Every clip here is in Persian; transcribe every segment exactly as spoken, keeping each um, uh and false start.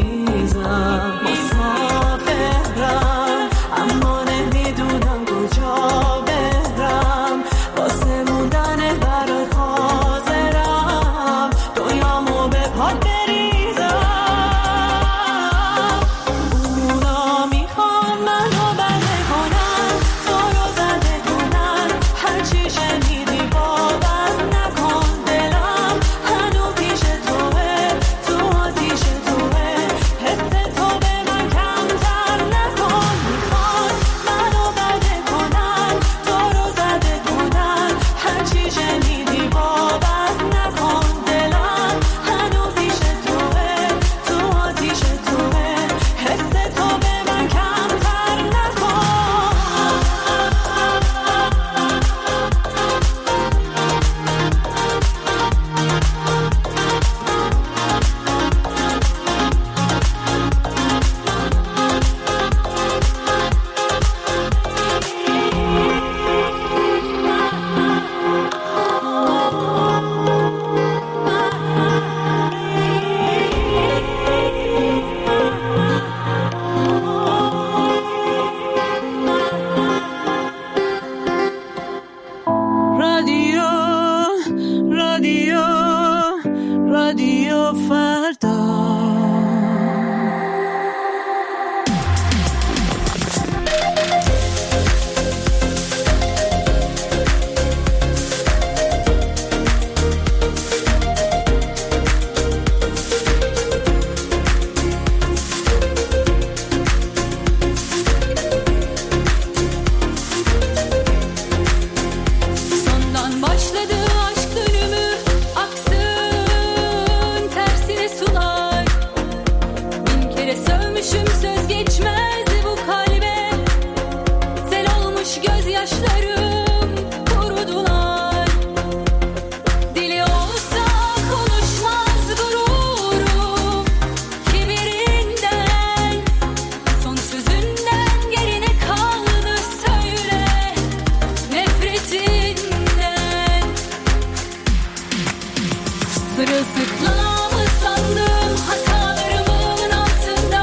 مریضم مسافرم اما نمیدونم کجا برم واسه موندن برات حاضرم دنیامو به پات بریزم اونا میخوان منو بده کنن تو رو زده کنن هرچی شنیدی باور نکن دلم هنو پیش توه تو آتیش توه حس تو به من کمتر نکن میخوان منو بده کنن تو رو زده کنن هرچی شنیدی باور نکن دلم هنو پیش توه تو آتیش توه حس تو به من کمتر نکن رادیو رادیو رادیو فردا Sondan başladı aşk dönümü aksın tersine sular bin kere sövmüşüm söz geçmez bu kalbe sel olmuş gözyaşlarım kurudular dili olsa konuşmaz gururum kibirinden son sözünden gerine kaldı söyle nefretinden sırılsıklam ıslandım hatalarımın altında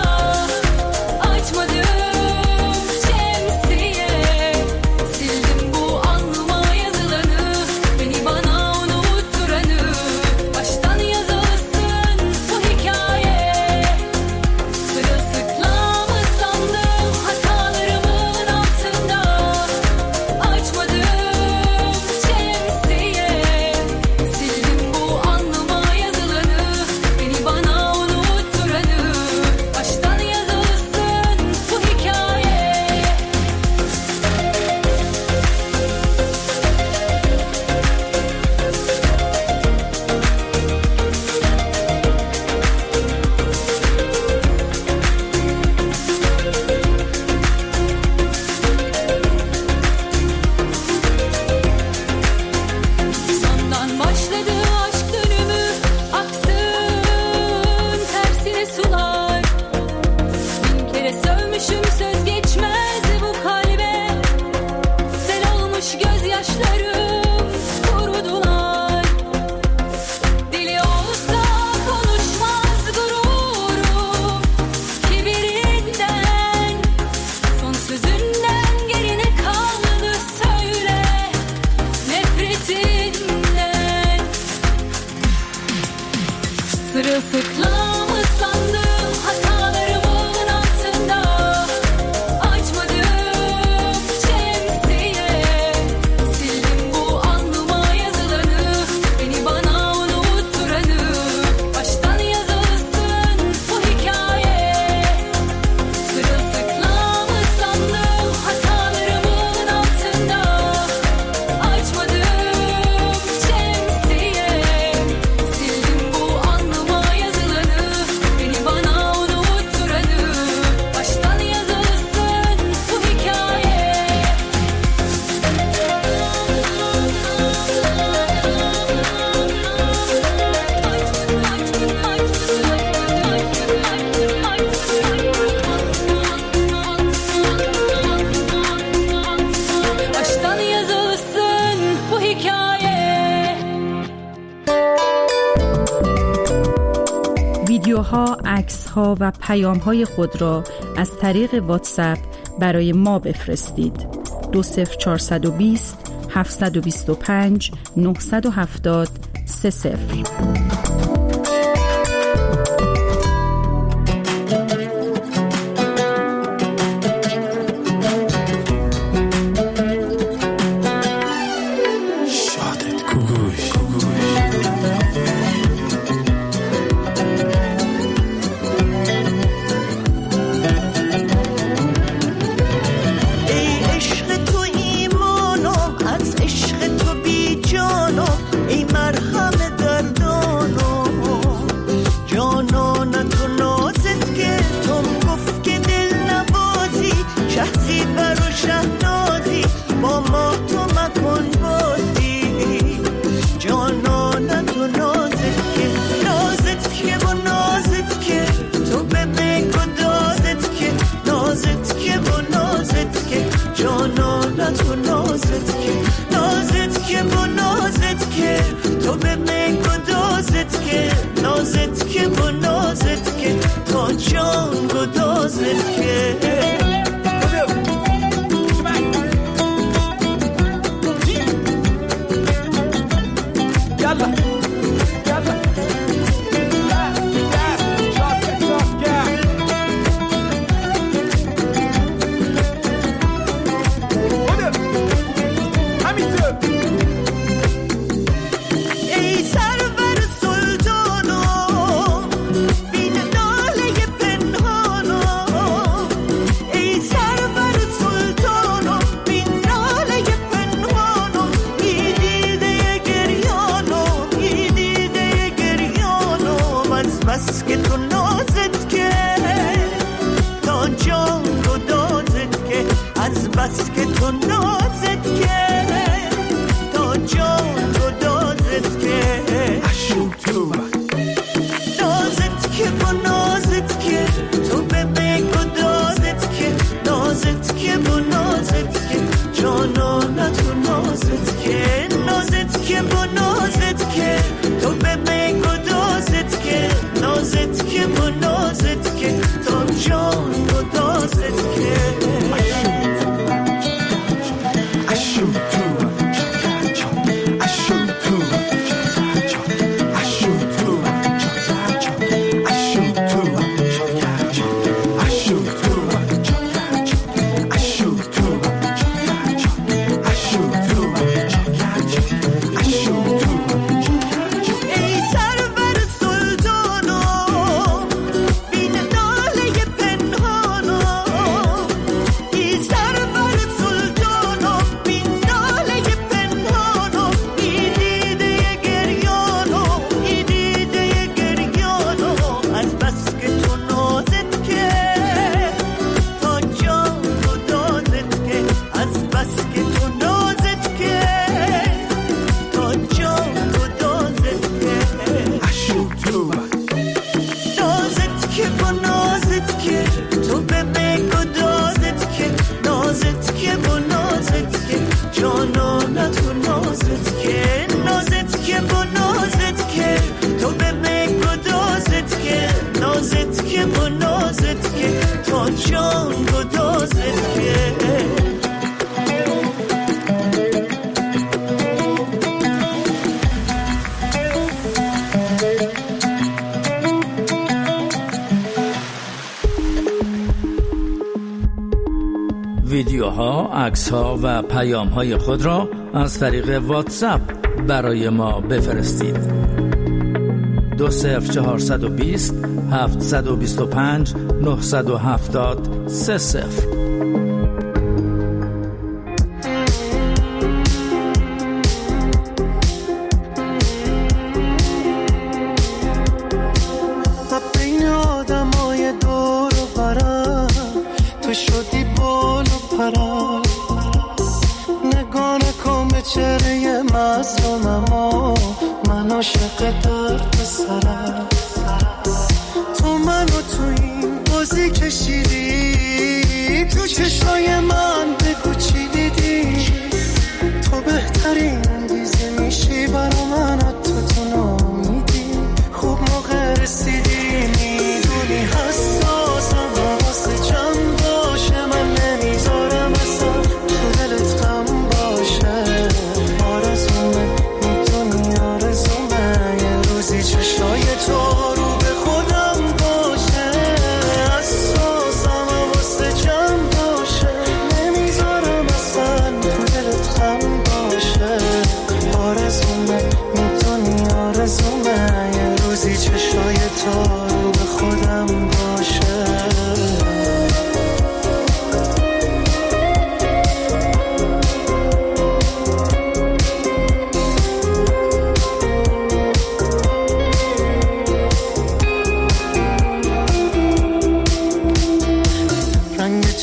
açmadım şemsiye sildim bu alnıma yazılanı beni bana unutturanı baştan yazılsın bu hikaye sırılsıklam ıslandım hatalarımın altında açmadım şemsiye sildim bu alnıma yazılanı beni bana unutturanı baştan yazılsın bu hikaye. Sondan başladı aşk dönümü aksın tersine sular bin kere sövmüşüm söz geçmez bu kalbe sel olmuş gözyaşlarım kurudular dili olsa konuşmaz gururum kibirinden son sözünden gerine kaldı söyle nefretinden sırılsıklam ıslandım hatalarımın altında ها و پیام های خود را از طریق واتساپ برای ما بفرستید. دو صفر چهارصد و بیست هفتصد و بیست و پنج نهصد و هفتاد سه صفر. ویدیوها، عکس‌ها و پیام‌های خود را از طریق واتساپ برای ما بفرستید. دو صفر چهارصد و بیست هفتصد و بیست و پنج نهصد و هفتاد سه صفر. رسیدی میدونی هست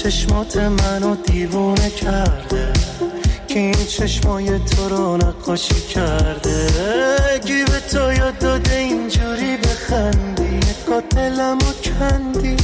چشمات منو دیوونه کرده، که این چشمای تو رو نقاشی کرده. گی به تو یاد داده اینجوری بخندی، نگاه دلمو کندی.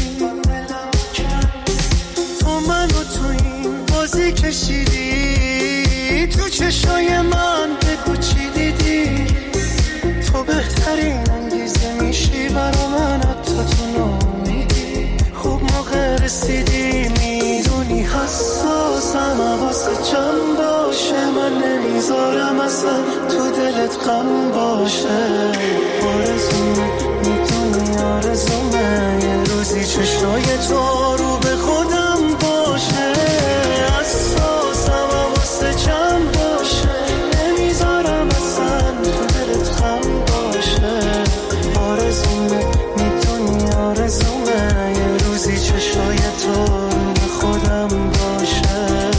تو منو تو این بازی کشیدی، تو چشای من بگو چی دیدی. تو بهترین انگیزه میشی برا من، حتی تو نامیدی. خوب موقع رسیدی، میدونی حساسم، حواست جمع باشه. من نمیذارم اصلا تو دلت غم باشه. آرزومه میدونی آرزومه، یه روزی چشای تو رو به خودم باشه. حساسم، حواست جمع باشه. نمیذارم اصلا تو دلت غم باشه. آرزومه میدونی آرزومه، یه روزی چشای تو رو به خودم باشه.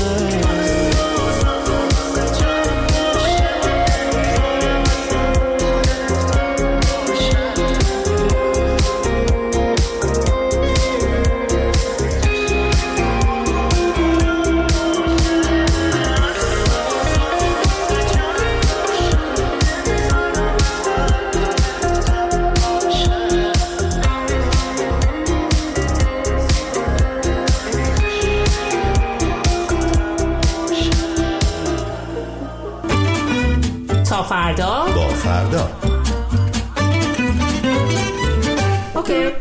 تا فردا با فردا. اوکی.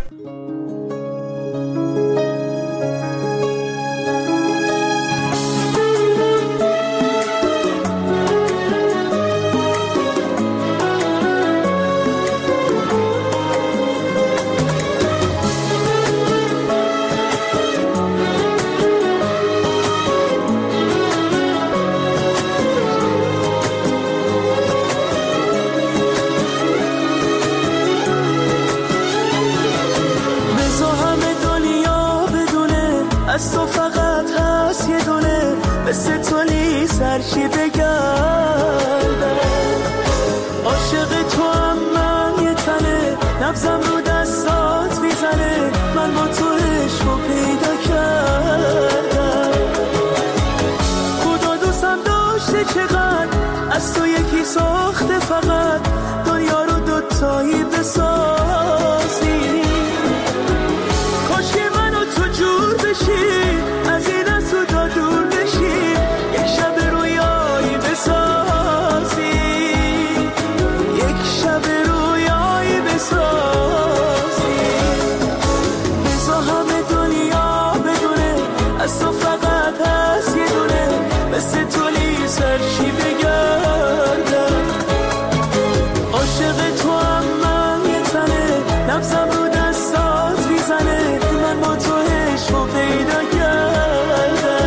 از تو فقط هست یه دونه، مثل تولی سرشی بگردم. عاشق تو هم من یه تنه، نبزم رو دستات میزنه. من با تو عشقو پیدا کردم. خدا دوستم داشته چقدر، از تو یکی ساخته فقط. دنیا رو دوتایی بسازی. کاش که منو تو جور بشی، از این از تو تا دور بشی. یک شب رویایی بسازی، یک شب رویایی بسازی. بزا همه دنیا بدونه، از تو فقط هست یه دونه، مثل تولی سرشی بگردم. عاشق تو هم من یه تنه، نبزم رو دستات میزنه. من با تو عشقو پیدا کردم.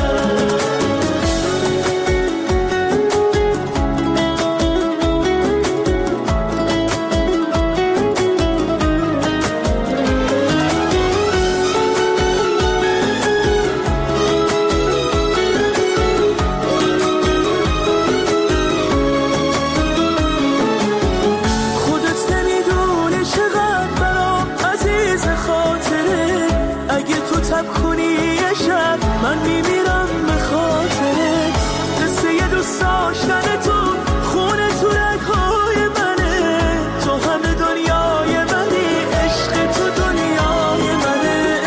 خودت نمیدونه چقدر برام عزیز خاطره. اگه تو تب کنی یه شب، من میمیرم به خاطرت. قصه یه دوست داشتن تو، خونه تو رگ‌های منه. تو همه دنیای منی، عشق تو دنیای منه.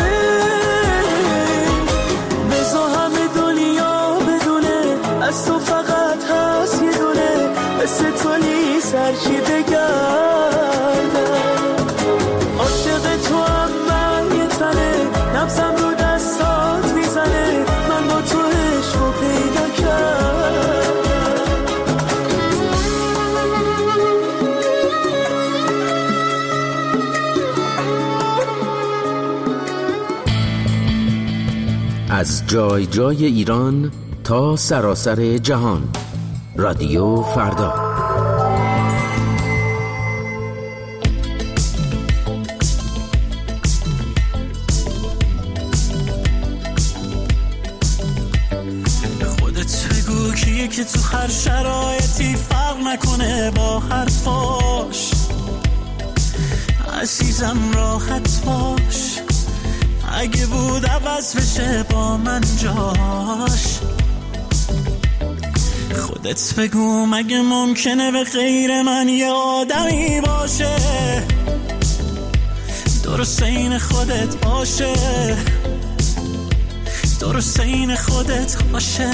بزا همه دنیا بدونه، از تو فقط هست یه دونه، مثل تولی سرشی بگردم. عاشق تو هم من یه تنه، نبزم رو دستات میزنه. من با تو عشقو پیدا کردم. از جای جای ایران تا سراسر جهان، رادیو فردا. خودت بگو کیه که تو هر شرایطی فرق نکنه با حرفاش. عزیزم راحت باش، اگه بود عوض بشه با من جاش. خودت بگو مگه ممکنه به غیر من یه آدمی باشه درست این خودت باشه، درست این خودت عاشق.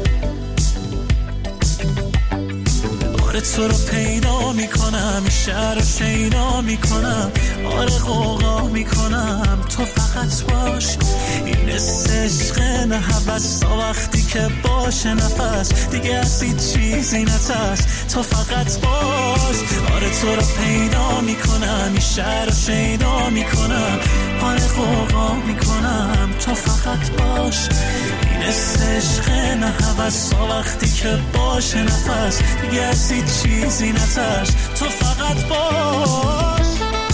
آره تو رو پیدا میکنم، این شهر رو شیدا میکنم، آره غوغا میکنم، تو فقط باش. این عشق نه هوس تا وقتی که باشه نفس دیگه از هیچ چیزی نترس، تو فقط باش. آره تو رو پیدا میکنم، این شهر رو شیدا میکنم، آره غوغا میکنم، تو فقط باش. این عشق نه هوس تا وقتی که باشه نفس دیگه از هیچ چیزی نترس، تو فقط باش.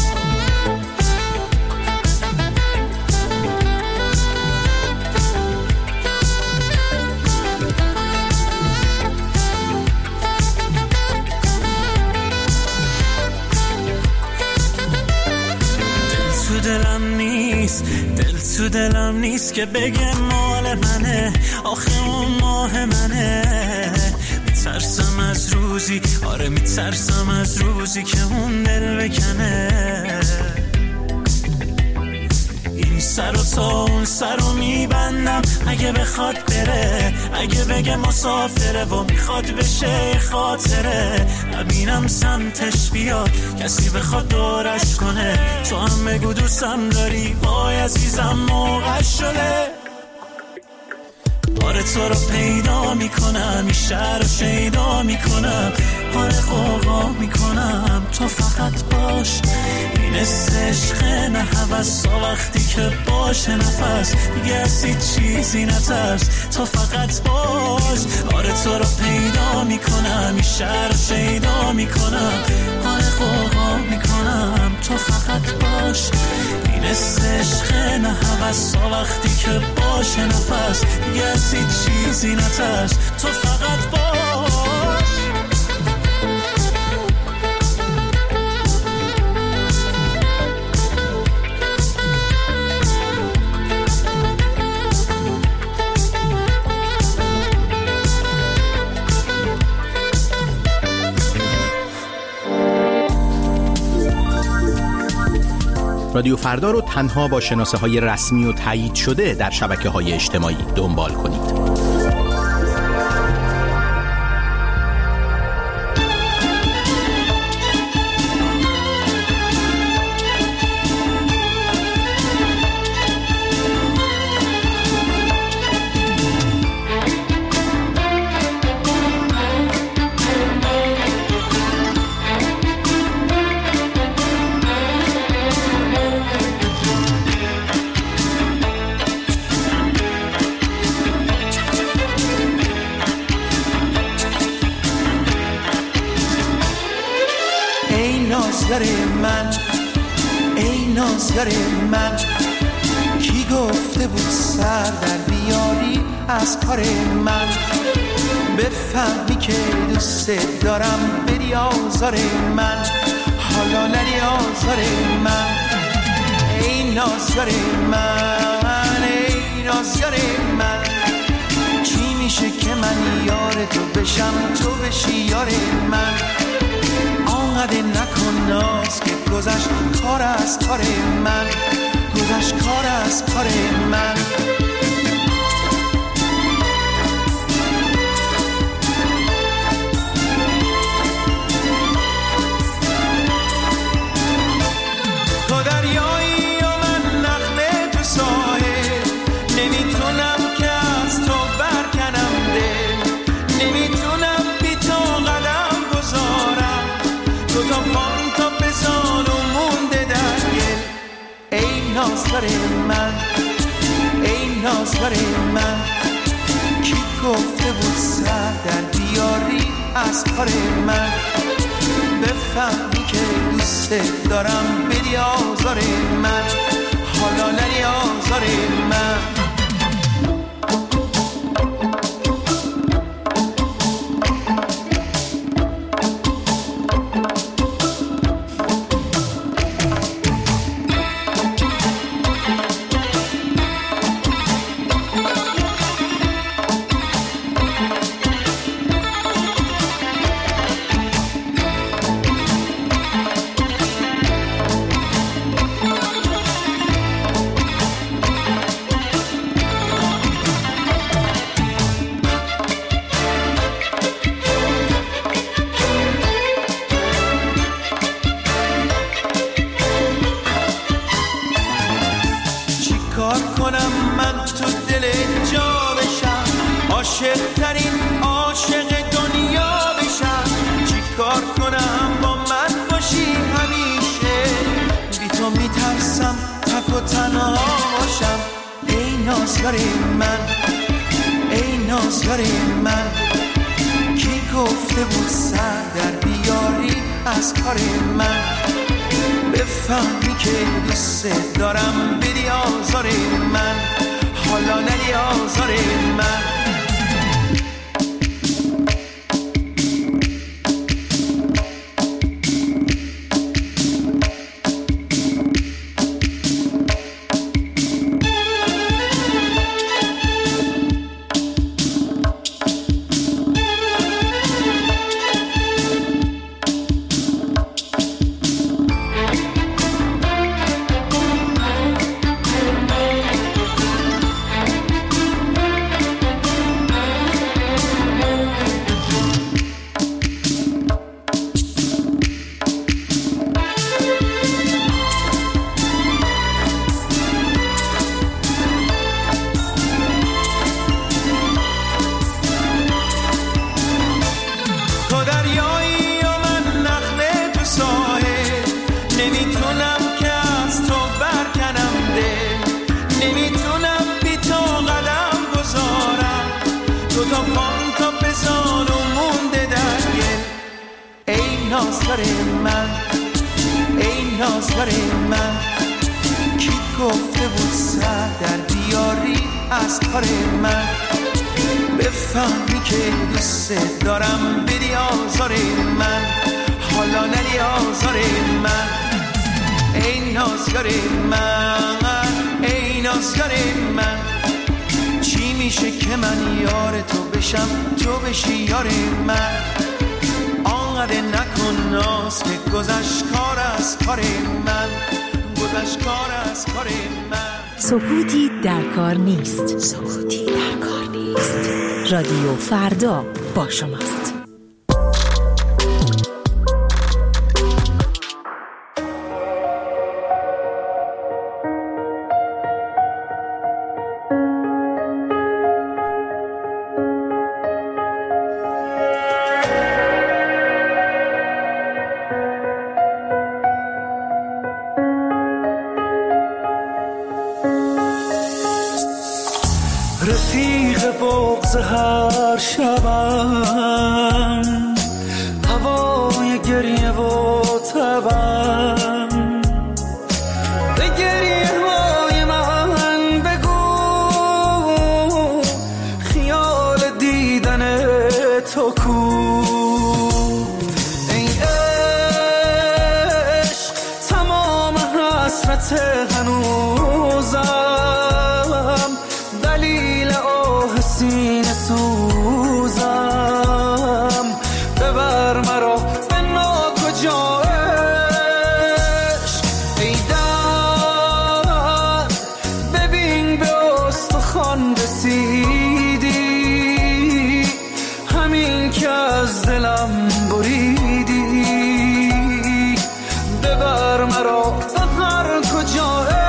دلم نیست، دل تو دلم نیست که بگه مال منه، آخه اون ماه منه. میترسم از روزی، آره میترسم از روزی که اون دل بکنه. این سر و تا اون سر رو میبندم اگه بخواد بره، اگه بگه مسافره و میخواد بشه خاطره. نبینم سمتش بیاد کسی بخواد دورش کنه، تو هم بگو دوستم داری، وای عزیزم موقع شده. آره تو رو پیدا میکنم، این شهر رو شیدا میکنم، آره غوغا میکنم، تو فقط باش. این عشق نه هوس تا وقتی که باشه نفس دیگه از هیچ چیزی نترس، تو فقط باش. آره تو رو پیدا میکنم، این شهر رو شیدا میکنم، آره غوغا میکنم، تو فقط باش. این عشق نه هوس تا وقتی که باشه نفس دیگه از هیچ چیزی نترس، تو فقط باش. رادیو فردا رو تنها با شناسه های رسمی و تایید شده در شبکه های اجتماعی دنبال کنید. من ای نازگر من، کی گفته بود سر در بیاری از کار من؟ بفهمی که دوست دارم بری آزار من، حالا نری آزار من. ای نازگر من، ای نازگر من، چی میشه که من یار تو بشم تو بشی یار من؟ آنقدر نکن ناز که گذشت کار از کار من، گذشت کار از کار من. تو دریایی و من نخله تو ساحل، نمیتونم که از تو برکنم دل، نمیتونم بی تو قدم گذارم، تو تا پام تا بزان و مونده در گل. ای نازگر من، ای نازگر من، کی گفته بود سر در بیاری از کار من؟ بفهمی که دوست دارم بدی آزار من، حالا نری آزار من. چیکار کنم من تو دل جا بشم، عاشق ترین عاشق دنیا بشم. چیکار کنم با من باشی همیشه، بی تو میترسم تک و تنها باشم. ای نازگار من، ای نازگار من، کی گفته بود سر در بیاری از کار من؟ بفهمی که دوست دارم بدی آزار من، حالا ندی آزار من. نازگار من، ای نازگار من، کی گفته بود سر در بیاری از کار من؟ بفهمی که دوست دارم بدی آزار من، حالا ندی آزار من. ای نازگار من، ای نازگار من، چی میشه که من یار تو بشم تو بشی یار من؟ آنقدر نکن ناز که گذشت کار از کار من، گذشت کار از کار من. سکوتی در کار نیست، سکوتی در کار نیست. رادیو فردا با شماست. رفیق بغض هر شبم، هوای گریه و تبم، به گریه های من بگو خیال دیدن تو کو. ای عشق تمام حسرت هنوزم، دلیل آه سینه سوزم، ببر مرا به ناکجا عشق. ای درد ببین به استخوان رسیدی، همین که از دلم بریدی، ببر مرا به هر کجا عشق.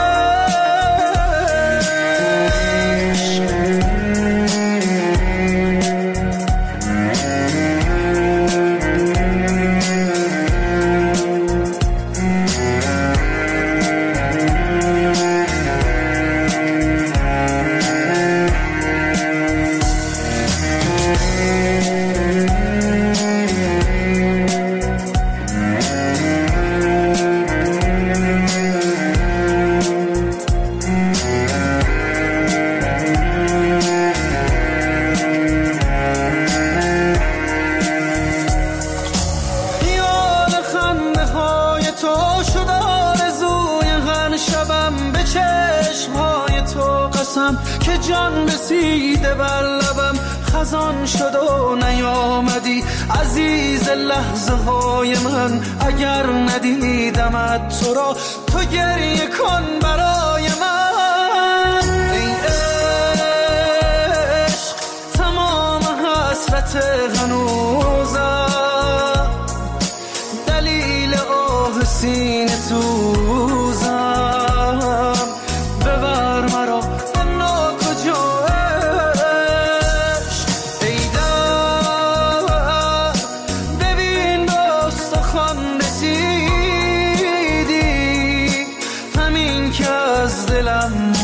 که جان رسیده بر لبم، خزان شد و نیامدی عزیز لحظه های من. اگر ندیدمت تو را تو گریه کن برای من. ای عشق تمام حسرت هنوزم، دلیل آه سینه سوزم، ببر مرا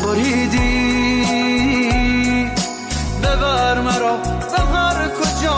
بریدی ببر مرا به هر کجا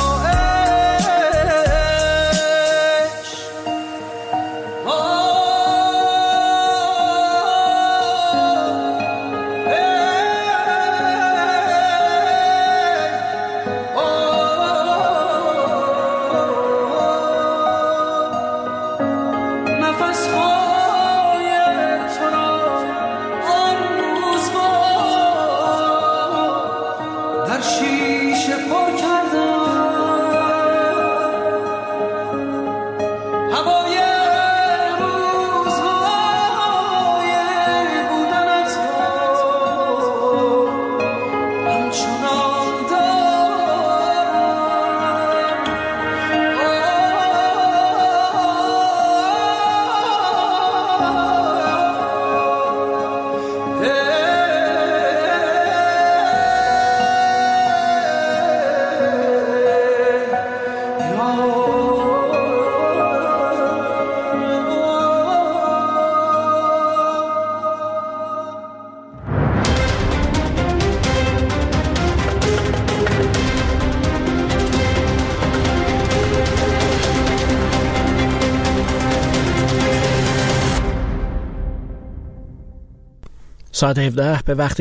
ساعت هفده به وقت